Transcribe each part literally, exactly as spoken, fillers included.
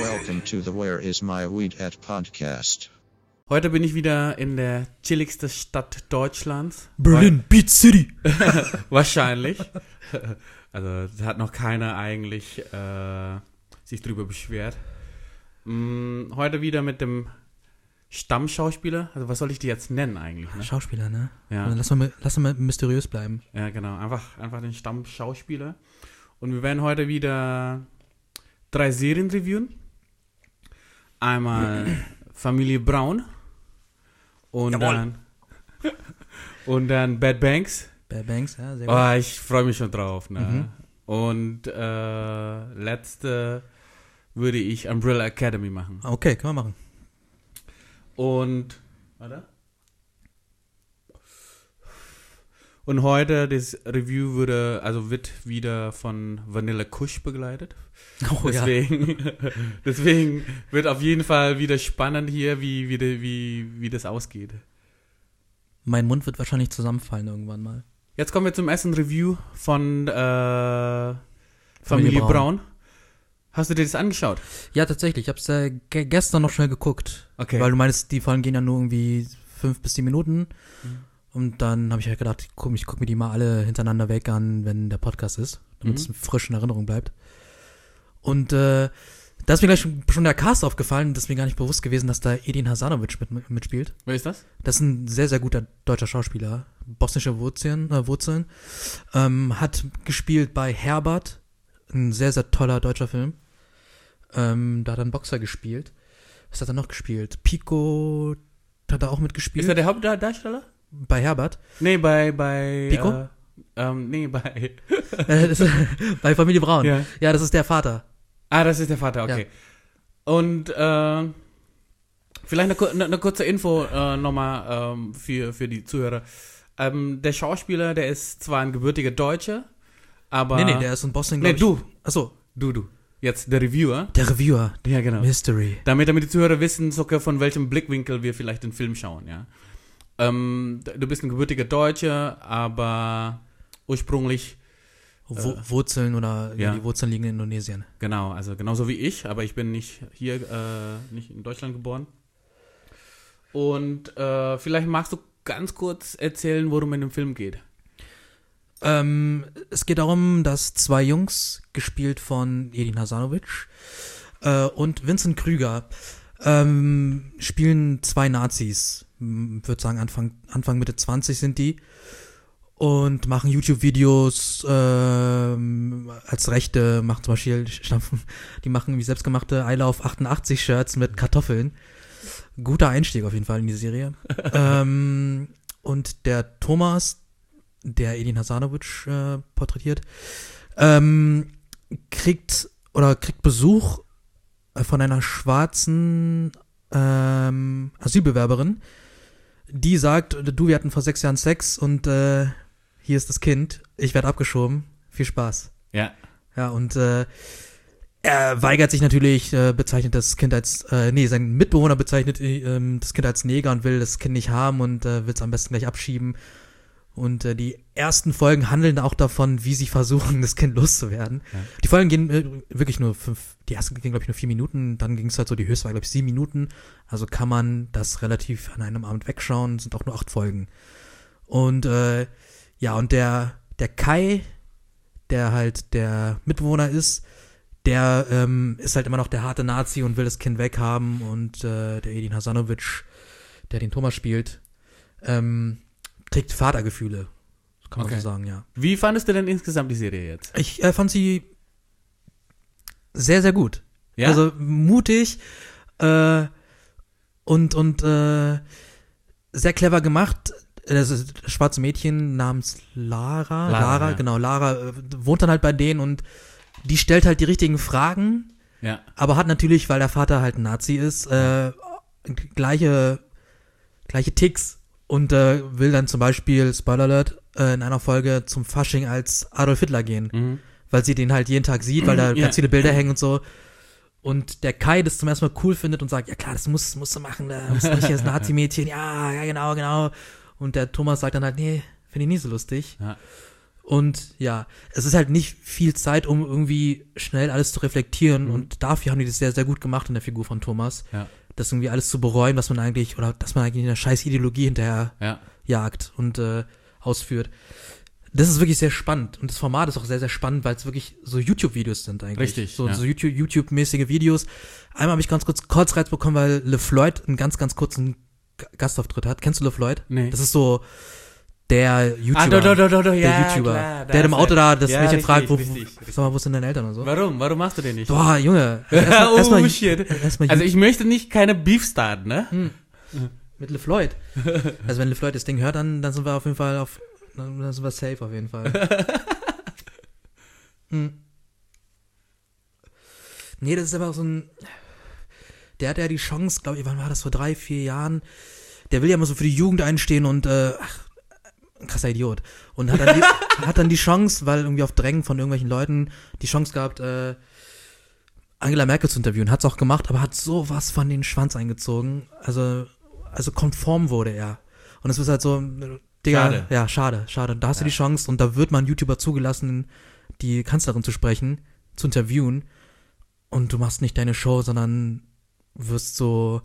Welcome to the Where Is My Weed At Podcast. Heute bin ich wieder in der chilligsten Stadt Deutschlands. Berlin, Beat City. Wahrscheinlich. Also da hat noch keiner eigentlich äh, sich drüber beschwert. Hm, heute wieder mit dem Stammschauspieler. Also was soll ich die jetzt nennen eigentlich? Ne? Schauspieler, ne? Ja. Also lass mal, lass mal mysteriös bleiben. Ja, genau. Einfach, einfach den Stammschauspieler. Und wir werden heute wieder drei Serien reviewen. Einmal Familie Braun. Und Jawohl. dann und dann Bad Banks. Bad Banks, ja, sehr gut. Oh, ich freue mich schon drauf. Ne? Mhm. Und äh, letzte würde ich Umbrella Academy machen. Okay, können wir machen. Und warte. Und heute das Review würde, also wird wieder von Vanilla Kush begleitet. Oh, deswegen, deswegen wird auf jeden Fall wieder spannend hier, wie, wie, wie, wie das ausgeht. Mein Mund wird wahrscheinlich zusammenfallen irgendwann mal. Jetzt kommen wir zum ersten Review von äh, Familie, Familie Braun. Braun. Hast du dir das angeschaut? Ja, tatsächlich. Ich habe es äh, ge- gestern noch schnell geguckt. Okay. Weil du meinst, die Folgen gehen ja nur irgendwie fünf bis zehn Minuten. Mhm. Und dann habe ich halt gedacht, ich gucke guck mir die mal alle hintereinander weg an, wenn der Podcast ist. Damit Mhm. es frisch in Erinnerung bleibt. Und äh, da ist mir gleich schon, schon der Cast aufgefallen. Das ist mir gar nicht bewusst gewesen, dass da Edin Hasanovic mit, mitspielt. Wer ist das? Das ist ein sehr, sehr guter deutscher Schauspieler. Bosnische Wurzeln. Äh, Wurzeln. Ähm, hat gespielt bei Herbert. Ein sehr, sehr toller deutscher Film. Ähm, da hat er einen Boxer gespielt. Was hat er noch gespielt? Pico hat er auch mitgespielt. Ist er der Hauptdarsteller? Bei Herbert. Nee, bei, bei, Pico? Äh, ähm, nee, bei, Äh, das ist, bei Familie Braun. ja. Ja, das ist der Vater. Ah, das ist der Vater, okay. Ja. Und, äh, vielleicht eine, eine, eine kurze Info, äh, nochmal, ähm, für, für die Zuhörer. Ähm, der Schauspieler, der ist zwar ein gebürtiger Deutscher, aber... Nee, nee, der ist in Bosnien, Nee, glaube ich. du. Achso, Du, du. Jetzt der Reviewer. der Reviewer. Ja, genau. Mystery. Damit, damit die Zuhörer wissen, sogar von welchem Blickwinkel wir vielleicht den Film schauen, ja. Ähm, du bist ein gebürtiger Deutscher, aber ursprünglich, Wo, Äh, Wurzeln oder ja. ja, die Wurzeln liegen in Indonesien. genau, also genauso wie ich, aber ich bin nicht hier, äh, nicht in Deutschland geboren. Und äh, vielleicht magst du ganz kurz erzählen, worum es in dem Film geht. Ähm, es geht darum, dass zwei Jungs, gespielt von Edin Hasanovic äh, und Vincent Krüger, ähm, spielen zwei Nazis. Ich würde sagen, Anfang, Anfang, Mitte zwanzig sind die. Und machen YouTube-Videos ähm, als Rechte, machen zum Beispiel, die machen wie selbstgemachte I Love achtundachtzig-Shirts mit Kartoffeln. Guter Einstieg auf jeden Fall in die Serie. ähm, und der Thomas, der Edin Hasanovic äh, porträtiert, ähm, kriegt oder kriegt Besuch von einer schwarzen ähm, Asylbewerberin, die sagt, du, wir hatten vor sechs Jahren Sex und äh, hier ist das Kind, ich werde abgeschoben, viel Spaß. Ja. Ja, und äh, er weigert sich natürlich, äh, bezeichnet das Kind als, äh, nee, sein Mitbewohner bezeichnet äh, das Kind als Neger und will das Kind nicht haben und äh, will es am besten gleich abschieben. Und äh, die ersten Folgen handeln auch davon, wie sie versuchen, das Kind loszuwerden. Ja. Die Folgen gehen äh, wirklich nur fünf, die ersten gingen, glaube ich, nur vier Minuten, dann ging es halt so, die höchste war, glaube ich, sieben Minuten. Also kann man das relativ an einem Abend wegschauen, sind auch nur acht Folgen. Und äh, ja, und der, der Kai, der halt der Mitbewohner ist, der ähm, ist halt immer noch der harte Nazi und will das Kind weghaben. Und äh, der Edin Hasanovic, der den Thomas spielt, ähm, kriegt Vatergefühle, kann man Okay. so sagen, ja. Wie fandest du denn insgesamt die Serie jetzt? Ich äh, fand sie sehr, sehr gut. Ja? Also mutig äh, und, und äh, sehr clever gemacht. Das ist das schwarze Mädchen namens Lara. Lara, Lara, ja. genau. Lara äh, wohnt dann halt bei denen und die stellt halt die richtigen Fragen, Ja. aber hat natürlich, weil der Vater halt ein Nazi ist, äh, gleiche, gleiche Ticks und äh, will dann zum Beispiel, Spoiler Alert, äh, in einer Folge zum Fasching als Adolf Hitler gehen, Mhm. weil sie den halt jeden Tag sieht, weil da Ja. ganz viele Bilder hängen und so. Und der Kai das zum ersten Mal cool findet und sagt, ja klar, das musst, musst du machen, da musst du nicht als Nazi-Mädchen, ja, ja, genau, genau. Und der Thomas sagt dann halt, nee, finde ich nie so lustig. Ja. Und ja, es ist halt nicht viel Zeit, um irgendwie schnell alles zu reflektieren. Mhm. Und dafür haben die das sehr, sehr gut gemacht in der Figur von Thomas. Ja. Das irgendwie alles zu bereuen, was man eigentlich, oder dass man eigentlich eine scheiß Ideologie hinterher Ja. jagt und äh, ausführt. Das ist wirklich sehr spannend. Und das Format ist auch sehr, sehr spannend, weil es wirklich so YouTube-Videos sind eigentlich. Richtig, So, ja. so YouTube- YouTube-mäßige Videos. Einmal habe ich ganz kurz Kotzreiz bekommen, weil LeFloid einen ganz, ganz kurzen G- Gastauftritt hat. Kennst du LeFloid? Nee. Das ist so der YouTuber. Ah, doch, doch, doch, doch, der ja, YouTuber. klar, da der im ist Auto er. da das Ja, Mädchen richtig, fragt, wo, richtig, wo, richtig. sag mal, wo sind deine Eltern und so? Warum? Warum machst du den nicht? Boah, Junge. oh, Erstmal erst shit. erst Also ich möchte nicht keine Beef starten, ne? Hm. Mit LeFloid. Also wenn LeFloid das Ding hört, dann, dann sind wir auf jeden Fall auf, dann sind wir safe auf jeden Fall. hm. Nee, das ist aber so ein, der hat ja die Chance, glaube ich, wann war das, vor drei, vier Jahren, der will ja immer so für die Jugend einstehen und, äh, ach, ein krasser Idiot. Und hat dann, die, hat dann die Chance, weil irgendwie auf Drängen von irgendwelchen Leuten die Chance gehabt, äh, Angela Merkel zu interviewen. Hat's auch gemacht, aber hat sowas von den Schwanz eingezogen. Also, also konform wurde er. Und es ist halt so, Digga, Schade. ja, schade, schade. Da hast Ja. du die Chance und da wird man YouTuber zugelassen, die Kanzlerin zu sprechen, zu interviewen. Und du machst nicht deine Show, sondern wirst so,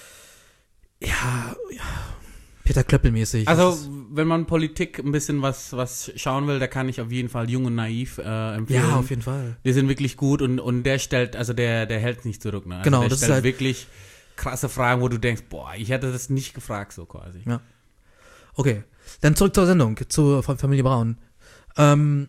ja, ja Peter Klöppel-mäßig. Also, Das ist- wenn man Politik ein bisschen was, was schauen will, da kann ich auf jeden Fall Jung und Naiv äh, empfehlen. ja, auf jeden Fall. Die sind wirklich gut und, und der stellt, also der, der hält nicht zurück, ne? Also Genau, der das ist stellt halt- wirklich krasse Fragen, wo du denkst, boah, ich hätte das nicht gefragt, so quasi. Ja. Okay, dann zurück zur Sendung, zur Fa- Familie Braun. Ähm,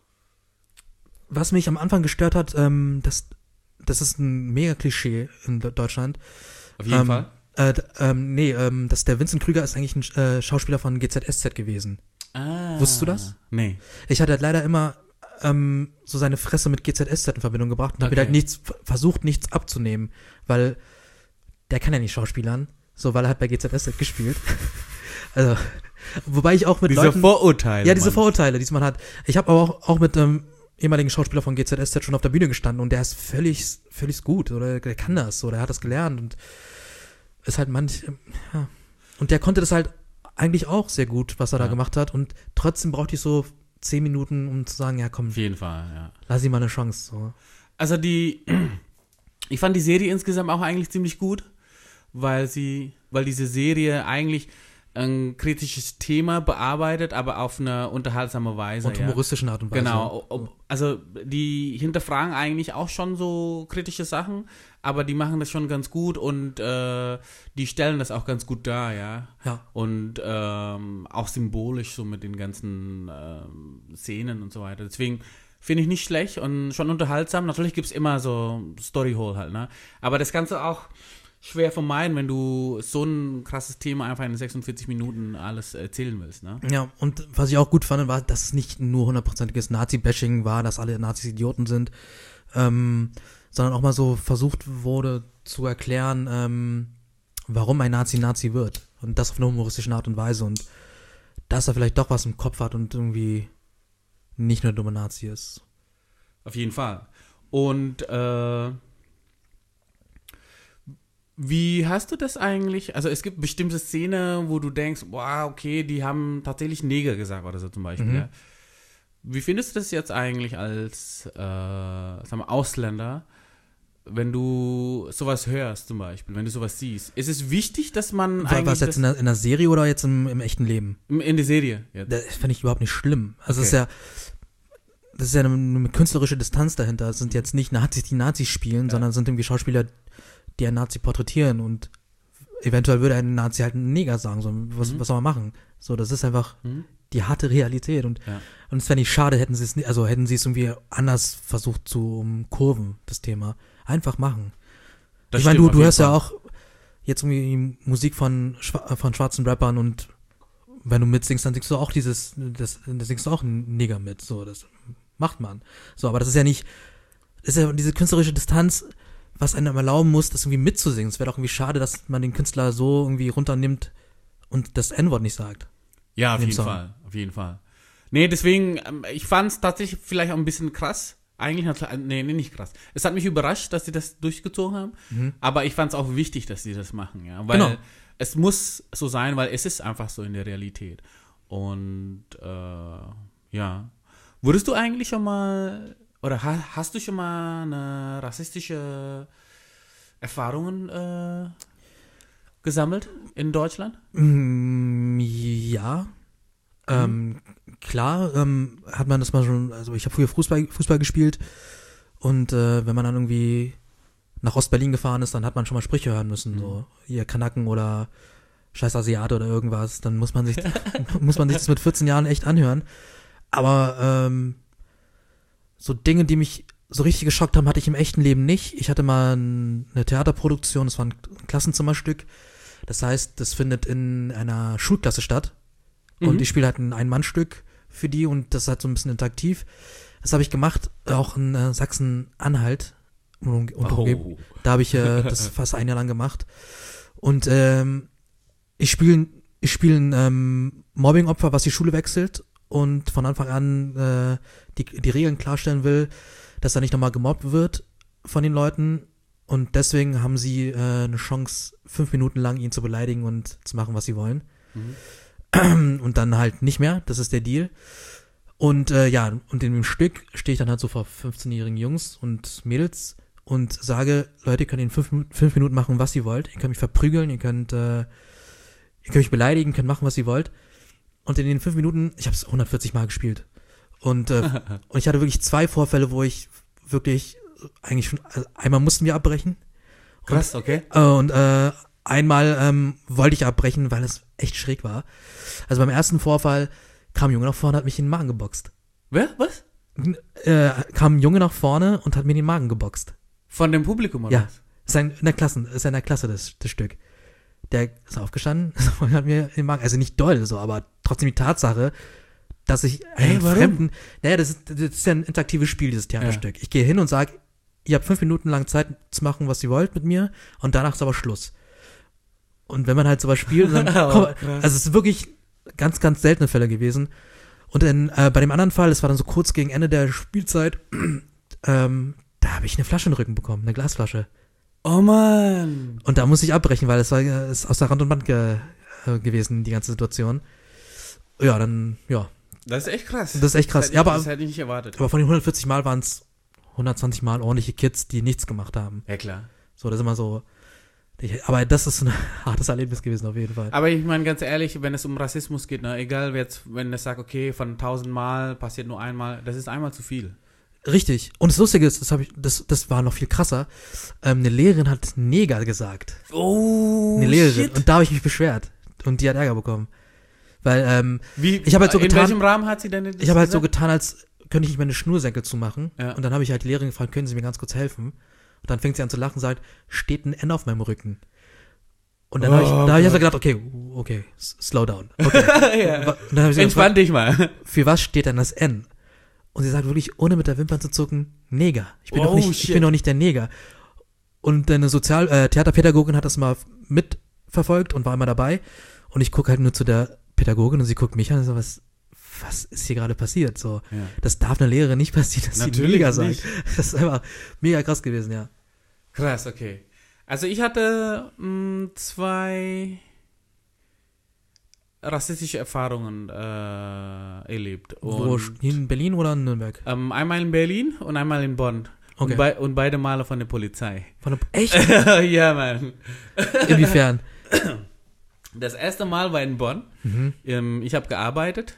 was mich am Anfang gestört hat, ähm, das, das ist ein mega Klischee in De- Deutschland. Auf jeden ähm, Fall. Äh, d- ähm, nee, ähm, dass der Vincent Krüger ist eigentlich ein äh, Schauspieler von G Z S Z gewesen. Ah. wusstest du das? Nee. Ich hatte halt leider immer ähm, so seine Fresse mit G Z S Z in Verbindung gebracht und habe Okay. mir halt nichts, v- versucht nichts abzunehmen, weil der kann ja nicht schauspielern, so, weil er hat bei G Z S Z gespielt. Also, wobei ich auch mit Diese Leuten... Vorurteile. Ja, diese Mann. Vorurteile, die man hat. Ich habe aber auch, auch mit einem ehemaligen Schauspieler von G Z S Z schon auf der Bühne gestanden und der ist völlig, völlig gut oder der kann das oder er hat das gelernt und ist halt manch, ja. Und der konnte das halt eigentlich auch sehr gut, was er da Ja. gemacht hat und trotzdem brauchte ich so zehn Minuten, um zu sagen, ja komm, Auf jeden Fall, ja. lass ihm mal eine Chance. So. Also die, ich fand die Serie insgesamt auch eigentlich ziemlich gut, weil sie, weil diese Serie eigentlich ein kritisches Thema bearbeitet, aber auf eine unterhaltsame Weise. Und ja. humoristischen Art und Weise. Genau, ob, also die hinterfragen eigentlich auch schon so kritische Sachen, aber die machen das schon ganz gut und äh, die stellen das auch ganz gut dar, ja. Ja. Und ähm, auch symbolisch so mit den ganzen ähm, Szenen und so weiter. Deswegen finde ich nicht schlecht und schon unterhaltsam. Natürlich gibt es immer so Storyhole halt, ne? Aber das Ganze auch schwer vermeiden, wenn du so ein krasses Thema einfach in sechsundvierzig Minuten alles erzählen willst, ne? Ja, und was ich auch gut fand, war, dass es nicht nur hundertprozentiges Nazi-Bashing war, dass alle Nazis Idioten sind, ähm, sondern auch mal so versucht wurde zu erklären, ähm, warum ein Nazi Nazi wird. Und das auf eine humoristische Art und Weise. Und dass er vielleicht doch was im Kopf hat und irgendwie nicht nur ein dummer Nazi ist. Auf jeden Fall. Und äh, wie hast du das eigentlich? Also es gibt bestimmte Szenen, wo du denkst, wow, okay, die haben tatsächlich Neger gesagt oder so zum Beispiel. Mhm. Ja. Wie findest du das jetzt eigentlich als äh, sagen wir, Ausländer, wenn du sowas hörst zum Beispiel, wenn du sowas siehst? Ist es wichtig, dass man War, eigentlich war es jetzt das, in der, in der Serie oder jetzt im, im echten Leben? in der Serie jetzt? Das finde ich überhaupt nicht schlimm. Also es ist Okay. ja, das ist ja eine, eine künstlerische Distanz dahinter. Es sind jetzt nicht Nazis, die Nazis spielen, Ja. sondern es sind irgendwie Schauspieler, die einen Nazi porträtieren und eventuell würde ein Nazi halt einen Neger sagen. So, was, Mhm. was soll man machen? So, das ist einfach Hm? die harte Realität und Ja. und es wäre nicht schade, hätten sie es nicht, also hätten sie es irgendwie anders versucht zu umkurven, das Thema. Einfach machen. Das ich meine, stimmt du, auf du jeden hörst ja Fall. auch jetzt irgendwie Musik von, schwa- von schwarzen Rappern und wenn du mitsingst, dann singst du auch dieses, das, dann singst du auch einen Neger mit, so, das macht man. So, aber das ist ja nicht, das ist ja diese künstlerische Distanz, was einem erlauben muss, das irgendwie mitzusingen. Es wäre doch irgendwie schade, dass man den Künstler so irgendwie runternimmt und das N-Wort nicht sagt. Ja, auf in dem jeden Song. Fall, auf jeden Fall. Nee, deswegen, ähm, ich fand es tatsächlich vielleicht auch ein bisschen krass. Eigentlich, hat, nee, nee, nicht krass. Es hat mich überrascht, dass sie das durchgezogen haben, Mhm. aber ich fand es auch wichtig, dass sie das machen, ja. Weil Genau. es muss so sein, weil es ist einfach so in der Realität. Und, äh, ja. Wurdest du eigentlich schon mal, oder ha, hast du schon mal eine rassistische Erfahrungen äh, gesammelt in Deutschland? Mm, ja. Ähm, klar, ähm, hat man das mal schon, also ich habe früher Fußball, Fußball gespielt und äh, wenn man dann irgendwie nach Ostberlin gefahren ist, dann hat man schon mal Sprüche hören müssen, mhm. so, ihr Kanaken oder scheiß Asiate oder irgendwas, dann muss man sich, muss man sich das mit vierzehn Jahren echt anhören. Aber ähm, so Dinge, die mich so richtig geschockt haben, hatte ich im echten Leben nicht. Ich hatte mal ein, eine Theaterproduktion, das war ein Klassenzimmerstück, das heißt, das findet in einer Schulklasse statt. Und Mhm. ich spiele halt ein Ein-Mann-Stück für die und das ist halt so ein bisschen interaktiv. Das habe ich gemacht, auch in äh, Sachsen-Anhalt. Und, und Oh. Da habe ich äh, das fast ein Jahr lang gemacht. Und ähm, ich spiele ich spiel ein ähm, Mobbing-Opfer, was die Schule wechselt und von Anfang an äh, die, die Regeln klarstellen will, dass er nicht nochmal gemobbt wird von den Leuten. Und deswegen haben sie äh, eine Chance, fünf Minuten lang ihn zu beleidigen und zu machen, was sie wollen. Mhm. Und dann halt nicht mehr, das ist der Deal. Und äh, ja, und in dem Stück stehe ich dann halt so vor fünfzehnjährigen Jungs und Mädels und sage, Leute, ihr könnt in fünf, fünf Minuten machen, was ihr wollt. Ihr könnt mich verprügeln, ihr könnt, äh, ihr könnt mich beleidigen, könnt machen, was ihr wollt. Und in den fünf Minuten, ich habe es hundertvierzig Mal gespielt. Und, äh, und ich hatte wirklich zwei Vorfälle, wo ich wirklich eigentlich schon, also einmal mussten wir abbrechen. Krass, okay. Äh, und äh, einmal ähm, wollte ich abbrechen, weil es echt schräg war. Also beim ersten Vorfall kam ein Junge nach vorne und hat mich in den Magen geboxt. Wer? Was? Äh, kam ein Junge nach vorne und hat mir in den Magen geboxt. Von dem Publikum, oder Ja, was? ist ein, in der Klasse, ist in der Klasse das, das Stück. Der ist aufgestanden und hat mir in den Magen, also nicht doll so, aber trotzdem die Tatsache, dass ich einen Hey, warum? Fremden, naja, das ist, das ist ja ein interaktives Spiel, dieses Theaterstück. Ich gehe hin und sage, ihr habt fünf Minuten lang Zeit zu machen, was ihr wollt mit mir und danach ist aber Schluss. Und wenn man halt sowas spielt, dann Oh, komm, krass. also es ist wirklich ganz, ganz seltene Fälle gewesen. Und dann, äh, bei dem anderen Fall, es war dann so kurz gegen Ende der Spielzeit, ähm, da habe ich eine Flasche in den Rücken bekommen, eine Glasflasche. Oh Mann. Und da musste ich abbrechen, weil es war äh, ist aus der Rand und Band ge, äh, gewesen, die ganze Situation. Ja, dann, ja, Das ist echt krass. das ist echt krass. Das hätte, Ja, ich, aber, das hätte ich nicht erwartet. aber von den hundertvierzig Mal waren es hundertzwanzig Mal ordentliche Kids, die nichts gemacht haben. Ja, klar. So, das ist immer so. Ich, aber das ist ein hartes Erlebnis gewesen, auf jeden Fall. Aber ich meine ganz ehrlich, wenn es um Rassismus geht, ne, egal wer jetzt, wenn es sagt, okay, von tausend Mal passiert nur einmal, das ist einmal zu viel. Richtig. Und das Lustige ist, das, hab ich, das, das war noch viel krasser. Ähm, eine Lehrerin hat Neger gesagt. Oh, Eine Lehrerin. shit. Und da habe ich mich beschwert. Und die hat Ärger bekommen. Weil, ähm, Wie, ich hab halt so in getan- welchem Rahmen hat sie denn das ich habe halt so gesagt? getan, als könnte ich nicht meine Schnursenkel zumachen. Ja. Und dann habe ich halt die Lehrerin gefragt, können Sie mir ganz kurz helfen? Und dann fängt sie an zu lachen und sagt, steht ein N auf meinem Rücken. Und dann Oh, habe ich, da habe ich Gott. also gedacht, okay, okay, s- slow down. Okay. Ja. Und dann habe ich sie Entspann gefragt, dich mal. für was steht denn das N? Und sie sagt wirklich, ohne mit der Wimpern zu zucken, Neger. Ich bin Oh, doch nicht, ich shit. bin doch nicht der Neger. Und eine Sozial äh, Theaterpädagogin hat das mal mitverfolgt und war immer dabei. Und ich gucke halt nur zu der Pädagogin und sie guckt mich an und so, was, was ist hier gerade passiert? So, Ja. das darf einer Lehrerin nicht passieren, dass sie Natürlich Neger sagt. nicht. Das ist einfach mega krass gewesen, ja. Krass, okay. Also ich hatte mh, zwei rassistische Erfahrungen äh, erlebt. Wo, Und, in Berlin oder in Nürnberg? ähm, einmal in Berlin und einmal in Bonn. Okay. Und, bei, und beide Male von der Polizei. Von der, echt? Ja, Mann. Inwiefern? Das erste Mal war in Bonn. Mhm. Ähm, ich habe gearbeitet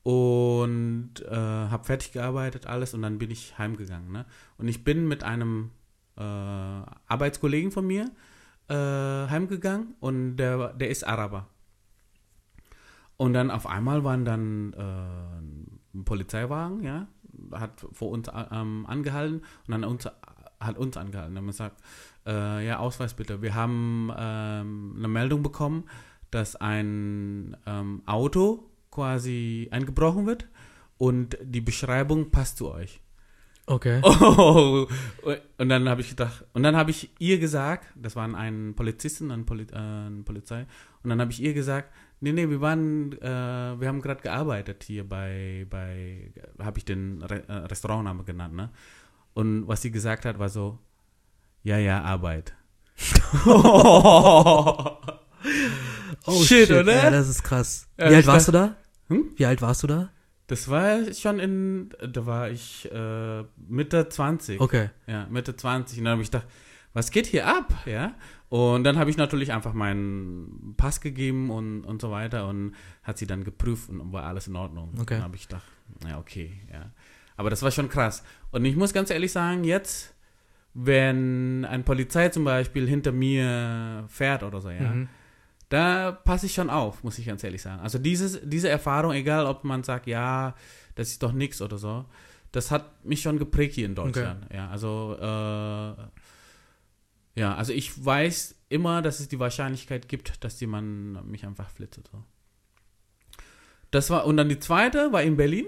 und äh, habe fertig gearbeitet, alles, und dann bin ich heimgegangen. Ne? Und ich bin mit einem äh, Arbeitskollegen von mir äh, heimgegangen und der, der ist Araber. Und dann auf einmal waren dann äh, ein Polizeiwagen, ja, hat vor uns ähm, angehalten und dann uns, hat uns angehalten. Dann haben wir gesagt, äh, ja, Ausweis bitte. Wir haben ähm, eine Meldung bekommen, dass ein ähm, Auto quasi eingebrochen wird und die Beschreibung passt zu euch. Okay. Oh, und dann habe ich gedacht, und dann habe ich ihr gesagt, das waren ein Polizisten, ein Poli äh, eine Polizei, und dann habe ich ihr gesagt, nee, nee, wir waren, äh, wir haben gerade gearbeitet hier bei, bei, habe ich den Re äh, Restaurantnamen genannt, ne? Und was sie gesagt hat, war so, ja, ja, Arbeit. Oh, Shit, oder? Ja, das ist krass. Wie Ja, alt ich warst du war- da? Hm? Wie alt warst du da? Das war schon in, da war ich äh, Mitte zwanzig. Okay. Ja, Mitte zwanzig. Und dann habe ich gedacht, was geht hier ab? Ja. Und dann habe ich natürlich einfach meinen Pass gegeben und, und so weiter und hat sie dann geprüft und war alles in Ordnung. Okay. Dann habe ich gedacht, ja, okay, ja. Aber das war schon krass. Und ich muss ganz ehrlich sagen, jetzt, wenn ein Polizei zum Beispiel hinter mir fährt oder so, ja, Mhm. da passe ich schon auf, muss ich ganz ehrlich sagen. Also dieses, diese Erfahrung, egal ob man sagt, ja, das ist doch nichts oder so, das hat mich schon geprägt hier in Deutschland. Okay. Ja, also äh, ja, also ich weiß immer, dass es die Wahrscheinlichkeit gibt, dass jemand mich einfach flitzt. So. Das war, und dann die zweite war in Berlin.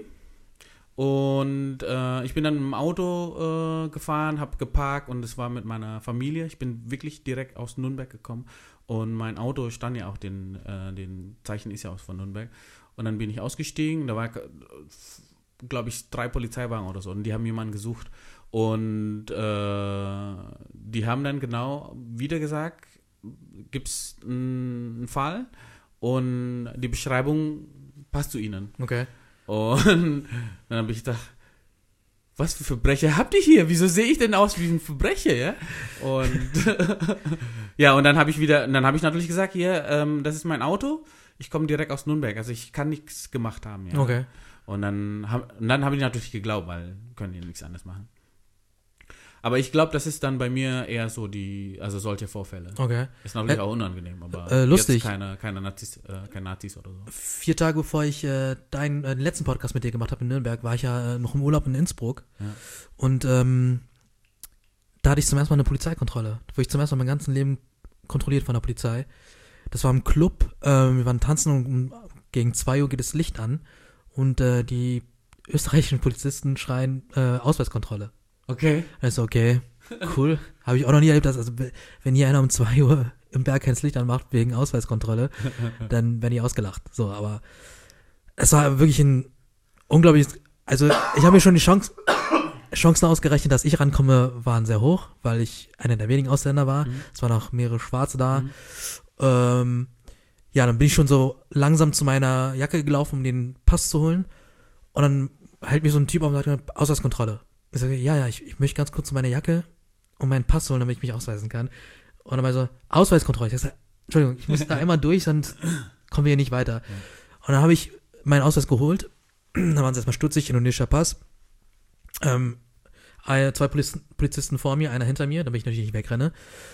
Und äh, ich bin dann im Auto äh, gefahren, habe geparkt und es war mit meiner Familie. Ich bin wirklich direkt aus Nürnberg gekommen und mein Auto stand ja auch, den, äh, den Zeichen ist ja aus von Nürnberg. Und dann bin ich ausgestiegen, da war, glaube ich, drei Polizeiwagen oder so und die haben jemanden gesucht. Und äh, die haben dann genau wieder gesagt, gibt es einen Fall und die Beschreibung passt zu ihnen. Okay. Und dann habe ich gedacht, was für Verbrecher habt ihr hier? Wieso sehe ich denn aus wie ein Verbrecher, ja? Und ja, und dann habe ich wieder, dann habe ich natürlich gesagt, hier, ähm, das ist mein Auto, ich komme direkt aus Nürnberg, also ich kann nichts gemacht haben, ja. Okay. Und dann, hab, und dann habe ich natürlich geglaubt, weil können die nichts anderes machen. Aber ich glaube, das ist dann bei mir eher so die, also solche Vorfälle. Okay. Ist natürlich äh, auch unangenehm, aber äh, lustig. jetzt keine, keine Nazis, äh, keine Nazis oder so. Vier Tage bevor ich äh, deinen äh, letzten Podcast mit dir gemacht habe in Nürnberg, war ich ja äh, noch im Urlaub in Innsbruck. Ja. Und ähm, da hatte ich zum ersten Mal eine Polizeikontrolle. Da wurde ich zum ersten Mal mein ganzes Leben kontrolliert von der Polizei. Das war im Club, äh, wir waren tanzen und gegen zwei Uhr geht das Licht an und äh, die österreichischen Polizisten schreien äh, Ausweiskontrolle. Okay. Also okay, cool. Habe ich auch noch nie erlebt, dass, also wenn hier einer um zwei Uhr im Berg kein Licht anmacht wegen Ausweiskontrolle, dann werden die ausgelacht. So, aber es war wirklich ein unglaubliches, also ich habe mir schon die Chance, Chancen ausgerechnet, dass ich rankomme, waren sehr hoch, weil ich einer der wenigen Ausländer war. Mhm. Es waren auch mehrere Schwarze da. Mhm. Ähm, ja, dann bin ich schon so langsam zu meiner Jacke gelaufen, um den Pass zu holen. Und dann hält mich so ein Typ auf und sagt, Ausweiskontrolle. Ich sage, ja, ja, ich, ich möchte ganz kurz zu meiner Jacke und meinen Pass holen, damit ich mich ausweisen kann. Und dann war so, Ausweiskontrolle. Ich sage, Entschuldigung, ich muss da einmal durch, sonst kommen wir hier nicht weiter. Ja. Und dann habe ich meinen Ausweis geholt. Dann waren sie erstmal stutzig, indonesischer Pass. Ähm, zwei Polizisten, Polizisten vor mir, einer hinter mir, damit ich natürlich nicht wegrenne.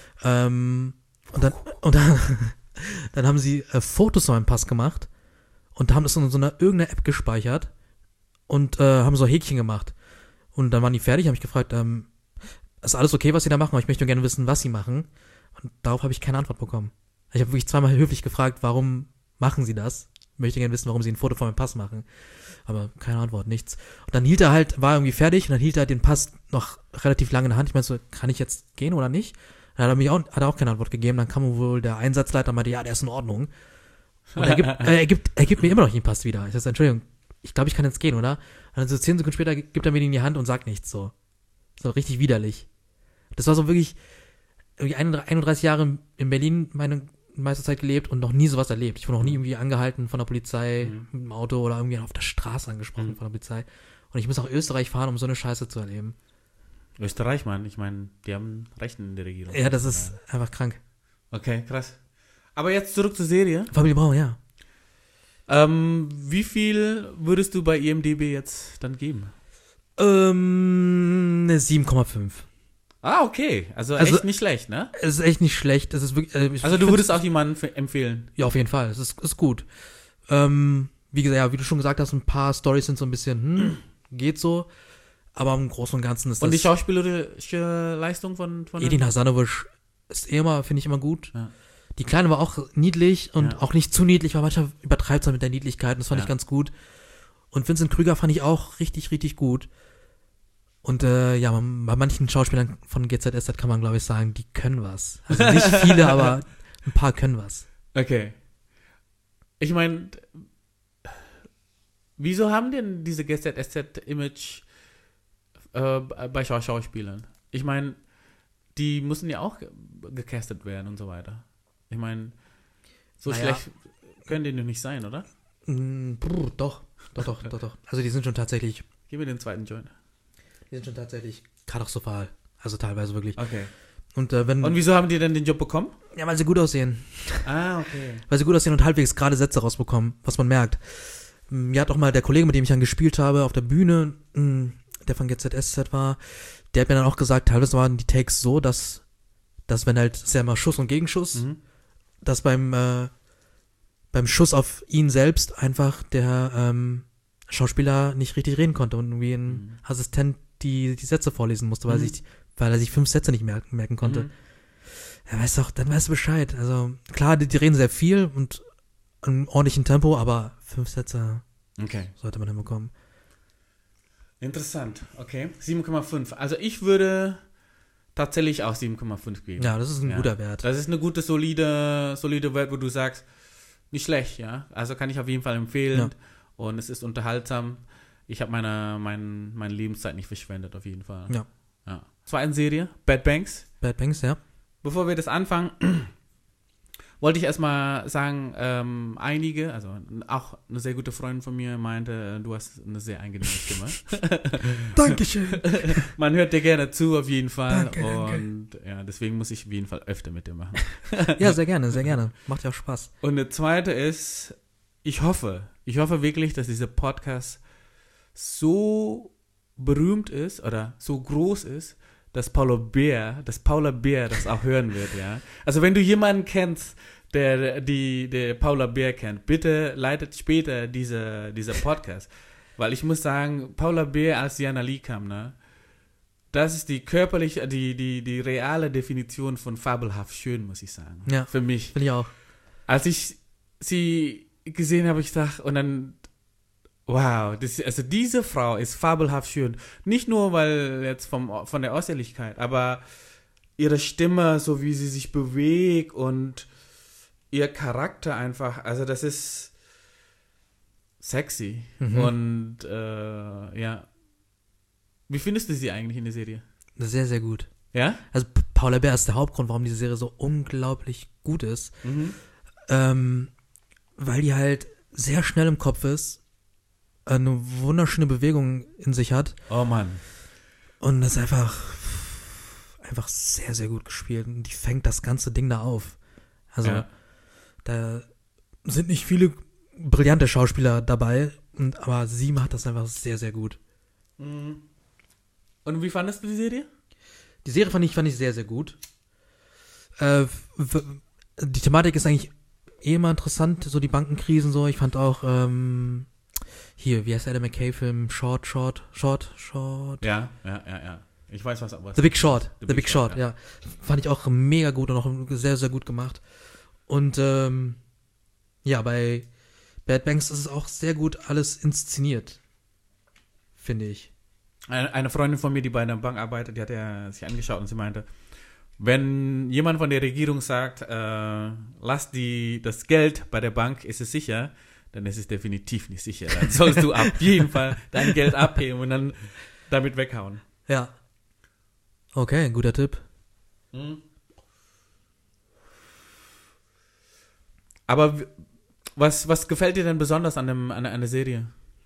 Ähm, und dann, und dann, dann haben sie äh, Fotos von meinem Pass gemacht und haben das in so einer irgendeiner App gespeichert und äh, haben so Häkchen gemacht. Und dann waren die fertig, habe ich gefragt, ähm, ist alles okay, was sie da machen, aber ich möchte nur gerne wissen, was sie machen. Und darauf habe ich keine Antwort bekommen. Ich habe wirklich zweimal höflich gefragt, warum machen sie das? Ich möchte gerne wissen, warum sie ein Foto von meinem Pass machen. Aber keine Antwort, nichts. Und dann hielt er halt, war irgendwie fertig und dann hielt er den Pass noch relativ lange in der Hand. Ich meinte so, kann ich jetzt gehen oder nicht? Dann hat er mich auch, hat er auch keine Antwort gegeben. Dann kam wohl der Einsatzleiter und meinte, ja, der ist in Ordnung. Und er gibt, äh, er gibt, er gibt mir immer noch nicht den Pass wieder. Ich sage, Entschuldigung, ich glaube, ich kann jetzt gehen, oder? Und dann so zehn Sekunden später gibt er mir den in die Hand und sagt nichts so. So richtig widerlich. Das war so wirklich, irgendwie einunddreißig Jahre in Berlin meine meiste Zeit gelebt und noch nie sowas erlebt. Ich wurde noch nie irgendwie angehalten von der Polizei mhm. mit dem Auto oder irgendwie auf der Straße angesprochen mhm. von der Polizei. Und ich muss nach Österreich fahren, um so eine Scheiße zu erleben. Österreich, Mann, ich meine, die haben Recht in der Regierung. Ja, das ist ja. einfach krank. Okay, krass. Aber jetzt zurück zur Serie. Familie Braun, ja. Ähm, wie viel würdest du bei I M D B jetzt dann geben? Ähm, eine sieben Komma fünf. Ah, okay. Also, also echt nicht schlecht, ne? Es ist echt nicht schlecht. Es ist wirklich, äh, also du würdest auch jemanden empfehlen? Ja, auf jeden Fall. Es ist, ist gut. Ähm, wie gesagt, ja, wie du schon gesagt hast, ein paar Storys sind so ein bisschen, hm, geht so. Aber im Großen und Ganzen ist und das... Und die schauspielerische Leistung von... von Edin Hasanovic ist immer, finde ich immer gut. Ja. Die Kleine war auch niedlich und ja. auch nicht zu niedlich, weil manchmal übertreibt es mit der Niedlichkeit und das fand ja. ich ganz gut. Und Vincent Krüger fand ich auch richtig, richtig gut. Und äh, ja, man, bei manchen Schauspielern von G Z S Z kann man, glaube ich, sagen, die können was. Also nicht viele, aber ein paar können was. Okay. Ich meine, wieso haben denn diese G Z S Z-Image äh, bei Schauspielern? Ich meine, die müssen ja auch gecastet werden und so weiter. Ich meine, so naja. schlecht können die noch nicht sein, oder? Mm, brr, doch. Doch, doch, doch, doch. Also die sind schon tatsächlich, Gib mir den zweiten Joint. die sind schon tatsächlich katastrophal. Also teilweise wirklich. Okay. Und äh, wenn, Und wieso haben die denn den Job bekommen? ja, weil sie gut aussehen. Ah, okay. Weil sie gut aussehen und halbwegs gerade Sätze rausbekommen, was man merkt. Mir hat auch mal der Kollege, mit dem ich dann gespielt habe, auf der Bühne, mh, der von G Z S Z war, der hat mir dann auch gesagt, teilweise waren die Takes so, dass, dass wenn halt, das ist ja immer Schuss und Gegenschuss, Mhm. dass beim, äh, beim Schuss auf ihn selbst einfach der ähm, Schauspieler nicht richtig reden konnte und irgendwie ein Mhm. Assistent die, die Sätze vorlesen musste, weil, Mhm. sich, weil er sich fünf Sätze nicht merken, merken konnte. Mhm. Ja, weißt doch, dann weißt du Bescheid. Also klar, die, die reden sehr viel und im ordentlichen Tempo, aber fünf Sätze Okay. sollte man hinbekommen. Interessant. Okay. sieben Komma fünf. Also ich würde tatsächlich auch sieben Komma fünf geben. Ja, das ist ein Ja. guter Wert. Das ist eine gute, solide, solide Wert, wo du sagst, nicht schlecht, ja. Also kann ich auf jeden Fall empfehlen. Ja. Und es ist unterhaltsam. Ich habe meine, mein, meine Lebenszeit nicht verschwendet, auf jeden Fall. Ja. Ja. Zweite Serie, Bad Banks. Bad Banks, ja. Bevor wir das anfangen, wollte ich erstmal sagen, ähm, einige, also auch eine sehr gute Freundin von mir meinte, du hast eine sehr angenehme Stimme. Dankeschön. Man hört dir gerne zu, auf jeden Fall. Danke, danke. Und ja, deswegen muss ich auf jeden Fall öfter mit dir machen. Ja, sehr gerne, sehr gerne. Macht ja auch Spaß. Und eine zweite ist, ich hoffe, ich hoffe wirklich, dass dieser Podcast so berühmt ist oder so groß ist, dass Paula Bär, dass Paula Bär das auch hören wird, ja. Also wenn du jemanden kennst, der die der Paula Bär kennt, bitte leitet später diese dieser Podcast, weil ich muss sagen, Paula Bär als Jana Lee kam, ne, das ist die körperliche, die die die reale Definition von fabelhaft schön, muss ich sagen. Ja. Für mich. Finde ich auch. Als ich sie gesehen habe, ich gedacht, und dann, wow, das, also diese Frau ist fabelhaft schön. Nicht nur, weil jetzt vom, von der Äußerlichkeit, aber ihre Stimme, so wie sie sich bewegt und ihr Charakter einfach, also das ist sexy. Mhm. Und äh, ja. Wie findest du sie eigentlich in der Serie? Sehr, sehr gut. Ja? Also P- Paula Bär ist der Hauptgrund, warum diese Serie so unglaublich gut ist. Mhm. Ähm, weil die halt sehr schnell im Kopf ist, eine wunderschöne Bewegung in sich hat Oh Mann. und das ist einfach einfach sehr, sehr gut gespielt und die fängt das ganze Ding da auf. Also Ja. da sind nicht viele brillante Schauspieler dabei, und, aber sie macht das einfach sehr, sehr gut. Mhm. Und wie fandest du die Serie? Die Serie fand ich, fand ich sehr, sehr gut. Äh, w- die Thematik ist eigentlich eh immer interessant, so die Bankenkrisen so. Ich fand auch, ähm, hier, wie heißt der Adam McKay-Film? Short, Short, Short, Short. Ja, ja, ja, ja. Ich weiß, was aber. The Big Short. The The, Big Big, Short, Short, ja. Fand ich auch mega gut und auch sehr, sehr gut gemacht. Und ähm, ja, bei Bad Banks ist es auch sehr gut alles inszeniert. Finde ich. Eine, eine Freundin von mir, die bei einer Bank arbeitet, die hat ja sich angeschaut und sie meinte, wenn jemand von der Regierung sagt, äh, lass die, das Geld bei der Bank, ist es sicher, dann ist es definitiv nicht sicher. Dann sollst du auf jeden Fall dein Geld abheben und dann damit weghauen. Ja. Okay, guter Tipp. Mhm. Aber w- was, was gefällt dir denn besonders an, dem, an, der- an der Serie?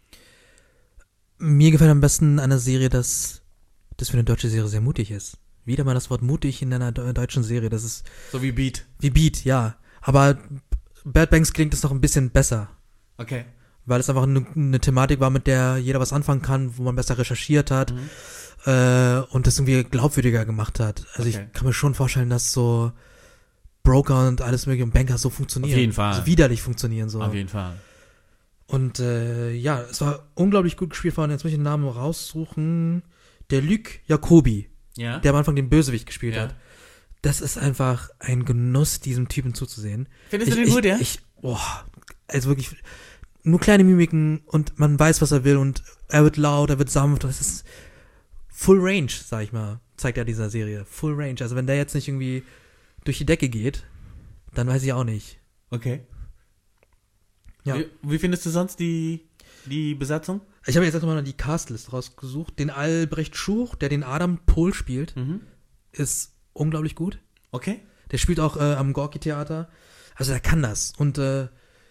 Mir gefällt am besten an der Serie, dass das für eine deutsche Serie sehr mutig ist. Wieder mal das Wort mutig in einer de- deutschen Serie. Das ist So wie Beat. wie Beat, ja. Aber Bad Banks klingt es noch ein bisschen besser. Okay. Weil es einfach eine, eine Thematik war, mit der jeder was anfangen kann, wo man besser recherchiert hat Mhm. äh, und das irgendwie glaubwürdiger gemacht hat. Also Okay. ich kann mir schon vorstellen, dass so Broker und alles mögliche und Banker so funktionieren. Auf jeden Fall. So widerlich funktionieren so. Auf jeden Fall. Und äh, ja, es war unglaublich gut gespielt worden. Jetzt muss ich den Namen raussuchen. Der Luc Jacobi, Ja? der am Anfang den Bösewicht gespielt Ja. hat. Das ist einfach ein Genuss, diesem Typen zuzusehen. Findest ich, du den ich, gut, ja? Ich, boah, also wirklich nur kleine Mimiken und man weiß, was er will und er wird laut, er wird sanft. Das ist Full Range, sag ich mal, zeigt er dieser Serie. Full Range. Also wenn der jetzt nicht irgendwie durch die Decke geht, dann weiß ich auch nicht. Okay. Ja. Wie, wie findest du sonst die, die Besatzung? Ich habe jetzt erstmal noch die Castlist rausgesucht. Den Albrecht Schuch, der den Adam Pohl spielt, Mhm. ist unglaublich gut. Okay. Der spielt auch äh, am Gorki-Theater. Also der kann das. Und äh,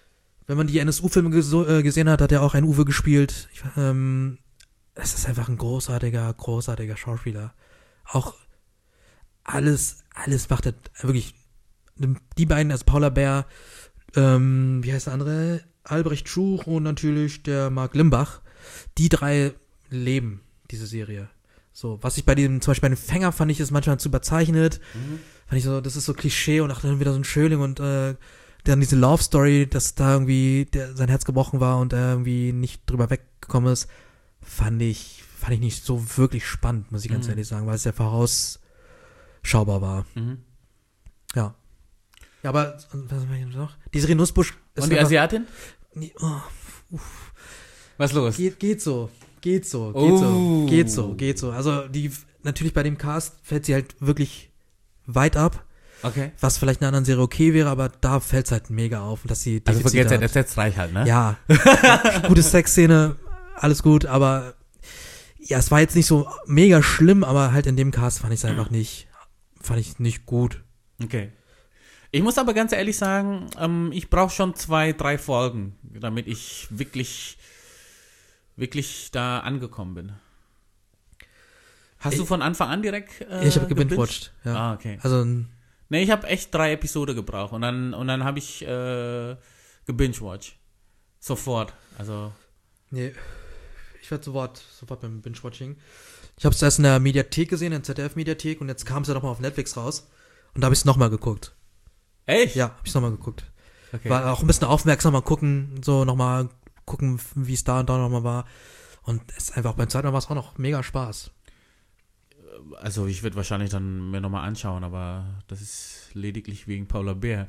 wenn man die N S U-Filme geso- äh, gesehen hat, hat er auch einen Uwe gespielt. Ich, ähm, es ist einfach ein großartiger, großartiger Schauspieler. Auch alles, alles macht er wirklich. Die beiden, also Paula Bär, ähm, wie heißt der andere? Albrecht Schuch und natürlich der Marc Limbach. Die drei leben diese Serie. So, was ich bei dem, zum Beispiel bei dem Fänger fand ich, ist manchmal zu überzeichnet. Mhm. Fand ich so, das ist so Klischee und ach, dann wieder so ein Schöling und äh, dann diese Love Story, dass da irgendwie der, sein Herz gebrochen war und er irgendwie nicht drüber weggekommen ist, fand ich, fand ich nicht so wirklich spannend, muss ich ganz mhm. ehrlich sagen, weil es ja vorausschaubar war. Mhm. Ja. Ja, aber, was war ich noch? Die Serie Nussbusch ist und die einfach, Asiatin? Oh, uff. Was los? Geht, geht so, geht so, geht Oh. so, geht so, geht so. Also die, natürlich bei dem Cast fällt sie halt wirklich weit ab, Okay. was vielleicht in einer anderen Serie okay wäre, aber da fällt es halt mega auf, dass sie Also Defizite vergesst hat. ersetzreich halt, ne? Ja, gute Sexszene, alles gut, aber ja, es war jetzt nicht so mega schlimm, aber halt in dem Cast fand ich es einfach nicht, fand ich nicht gut. Okay. Ich muss aber ganz ehrlich sagen, ähm, ich brauche schon zwei, drei Folgen, damit ich wirklich, wirklich da angekommen bin. Hast Ich- du von Anfang an direkt äh, ich habe gebinged? gebingewatcht, ja. Ah, okay. Also, Nee, ich habe echt drei Episoden gebraucht und dann, und dann habe ich äh, gebingewatcht. Sofort. Also, nee, ich werde sofort, sofort beim Binge-Watching. Ich habe es erst in der Mediathek gesehen, in der Z D F-Mediathek und jetzt kam es ja nochmal auf Netflix raus und da habe ich es nochmal geguckt. echt? Ja, habe ich nochmal geguckt. Okay. War auch ein bisschen aufmerksamer gucken, so nochmal gucken, wie es da und da nochmal war. Und es ist einfach beim zweiten Mal war es auch noch mega Spaß. Also ich würde wahrscheinlich dann mir nochmal anschauen, aber das ist lediglich wegen Paula Bär.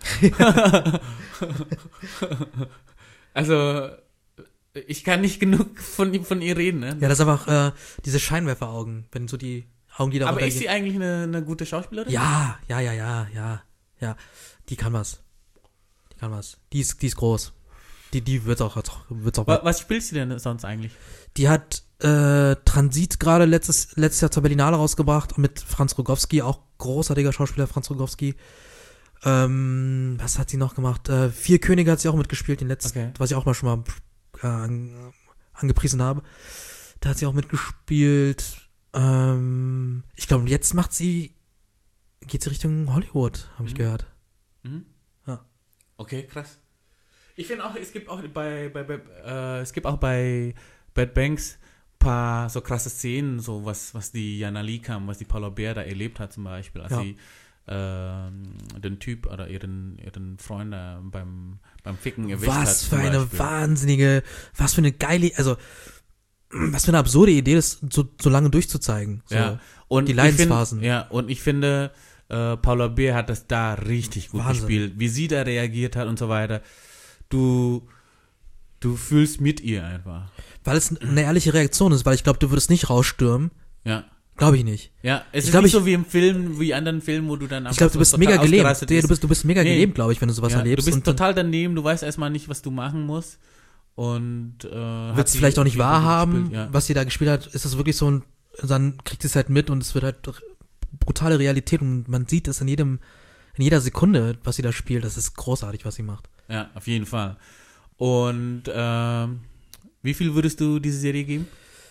Also ich kann nicht genug von, von ihr reden, ne? Ja, das ist einfach äh, diese Scheinwerferaugen, wenn so die Augenlider Aber ist runtergehen. sie eigentlich eine, eine gute Schauspielerin? Ja, ja, ja, ja, ja, ja. Die kann was. Die kann was. Die ist, die ist groß. Die, die wird's auch, wird's auch. Wa- Was spielt sie denn sonst eigentlich? Die hat äh, Transit gerade letztes, letztes Jahr zur Berlinale rausgebracht und mit Franz Rogowski, auch großartiger Schauspieler, Franz Rogowski. Ähm, was hat sie noch gemacht? Äh, Vier Könige hat sie auch mitgespielt, den letzten, Okay. was ich auch mal schon mal äh, an, angepriesen habe. Da hat sie auch mitgespielt. Ähm, ich glaube, jetzt macht sie, geht sie Richtung Hollywood, habe ich Mhm. gehört. Mhm. Ja. Okay, krass. Ich finde auch, es gibt auch bei, bei, bei äh, es gibt auch bei Bad Banks paar so krasse Szenen, so was, was die Jana Lee kam, was die Paula Bär da erlebt hat zum Beispiel, als Ja. sie ähm, den Typ oder ihren, ihren Freund da beim, beim Ficken erwischt hat. Was für zum eine Beispiel. wahnsinnige, was für eine geile, also was für eine absurde Idee, das so, so lange durchzuzeigen. So. Ja. Und Die ich Leidensphasen. Find, ja, und ich finde, äh, Paula Bär hat das da richtig gut Wahnsinn. gespielt, wie sie da reagiert hat und so weiter. Du, du fühlst mit ihr einfach. Weil es eine ehrliche Reaktion ist, weil ich glaube, du würdest nicht rausstürmen. Ja. Glaube ich nicht. Ja, es Ich ist glaub, nicht ich- so wie im Film, wie anderen Filmen, wo du dann Ich glaube, du so bist total mega gelebt. ausgerastet Nee, bist. du bist, du bist mega Nee. gelebt, glaube ich, wenn du sowas Ja, erlebst. du bist und dann total daneben, du weißt erstmal nicht, was du machen musst. Und äh, hat willst du sie vielleicht auch nicht wirklich gut wahrhaben, gespielt, ja. was sie da gespielt hat. Ist das wirklich so ein, dann kriegt sie es halt mit und es wird halt brutale Realität und man sieht es in jedem, in jeder Sekunde, was sie da spielt. Das ist großartig, was sie macht. Ja, auf jeden Fall. Und ähm, wie viel würdest du diese Serie geben?